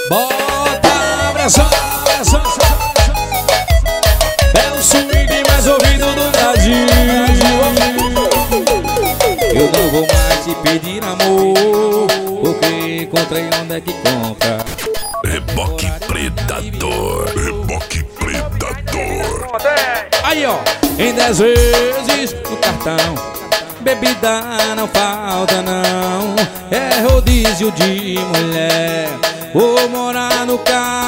Bota a pressão. É o swing mais ouvido do Brasil. Eu não vou mais te pedir amor, porque encontrei onde é que compra. Reboque Predador. Reboque Predador. Aí ó, em 10 vezes no cartão, bebida não falta não. É rodízio de mulher, vou morar no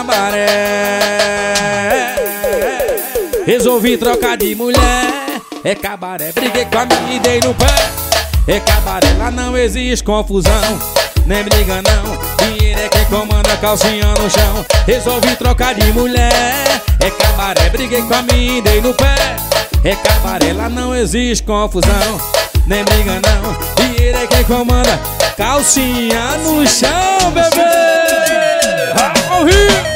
cabaré. Resolvi trocar de mulher, é cabaré. Briguei com a minha e dei no pé. É cabaré, lá não existe confusão, nem briga não. Dinheiro é quem comanda, calcinha no chão. Resolvi trocar de mulher, é cabaré. Briguei com a minha e dei no pé. É cabaré, lá não existe confusão, nem briga não. Dinheiro é quem comanda, calcinha no chão, bebê. Ao Rio.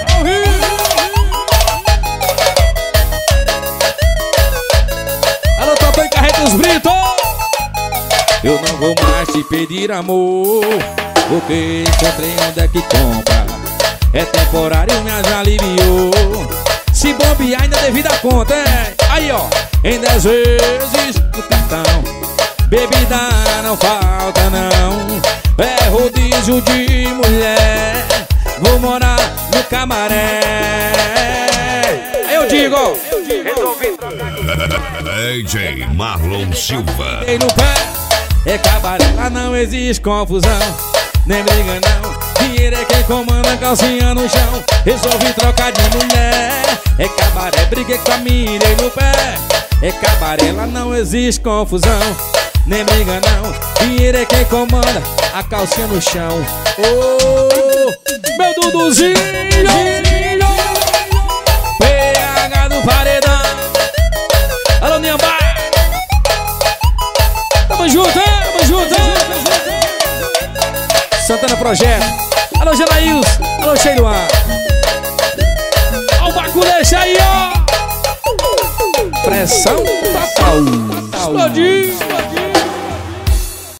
Alô, Topã e Carretos Brito. Eu não vou mais te pedir amor, porque encontrei onde é que compra. É temporário, me aliviou. Se bombear ainda devido a conta, é. Aí ó, em 10 vezes no cartão, bebida não falta não. É rodízio de mulher, vou morar no cabaré. Aí eu digo, resolvi trocar DJ Marlon Silva. no pé. É cabaré, lá não existe confusão, nem briga não. Dinheiro é quem comanda, calcinha no chão. Resolvi trocar de mulher, é cabaré. Briguei com a minha, dei no pé. É cabaré, lá não existe confusão, nem briga não. Dinheiro é quem comanda, a calcinha no chão. Oh, meu Duduzinho, PH do Paredão. Alô, Niambá. Tamo junto, hein? Tamo junto, hein? Santana Projeto. Alô, Janaíus. Alô, Cheiruan.